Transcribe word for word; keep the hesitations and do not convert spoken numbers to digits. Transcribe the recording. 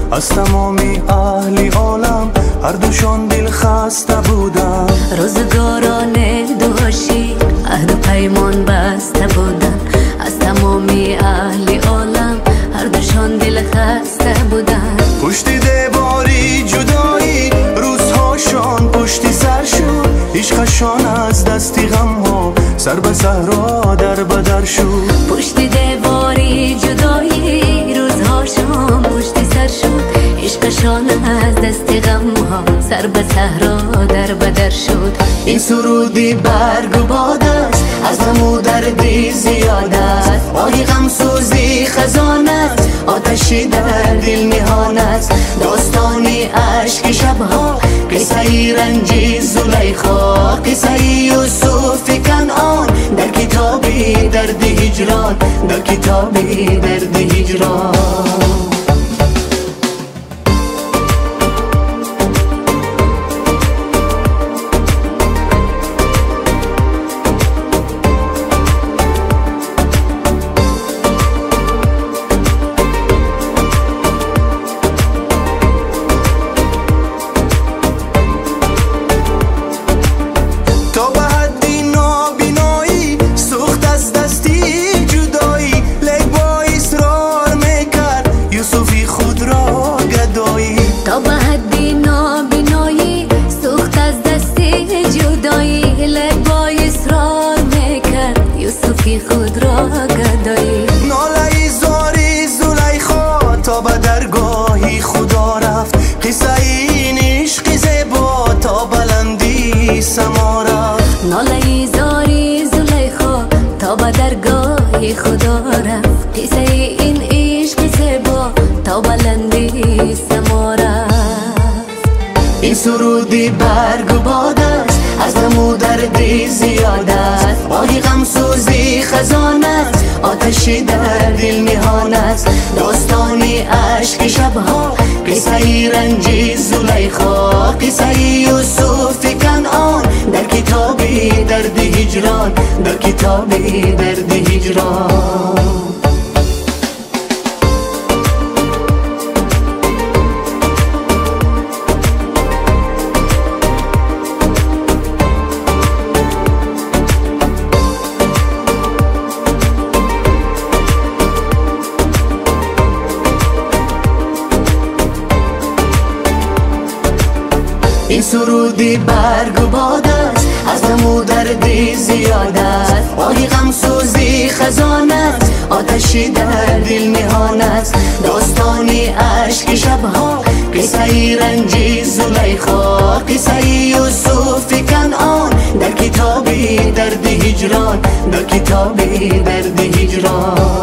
از تمامی اهل عالم، هر دوشان دل خسته بودن. روزگاران دوشی عهد و پیمان بسته بودن، از تمامی اهل عالم هر دوشان دل خسته بودن. پشت دیواری جدایی روزهاشان پشت سر شد، عشقشان از دستی غم ها سر به صحرا در بدر شد. پشت دیواری جدایی روزهاشان پشت سر شد، عشقشان از دستی غم ها سر به صحرا در بدر شد. این سرودی برگ و باد است، از غم و دردی زیاد است. آهی غم سوزی خزان است، آتشی در دل نهان است. داستانی عشق شبها، قصه رنجی زلیخا، قصه یوسف کنعان در کتاب درد هجران، در کتاب درد هجران. تا به حدی نابینایی سوخت از دستی جدایی، لب با اصرار میکرد یوسفی خود را گدایی. ناله زاری زلیخا تا به درگاهی خدا رفت، قصه این عشق زیبا تا بلندی سما رفت. ناله زاری زلیخا تا به درگاهی خدا رفت، قصه این عشق زیبا تا بلندی سما رفت. این سرودی برگ و باد است، از غم و دردی زیاد است. آهی غم سوزی خزان است، آتشی در دل نهان است. داستانی عشق شبها، قصه رنجی زلیخا، قصه یوسف کنعان در کتاب درد هجران، در کتاب درد هجران. این سرودی برگ و باد است، از غم و دردی زیاد است. آهی غم سوزی خزان است، آتشی در دل نهان است. داستانی عشق شبها، قصه رنجی زلیخا، قصه یوسف کنعان در کتاب درد هجران، در کتاب درد هجران.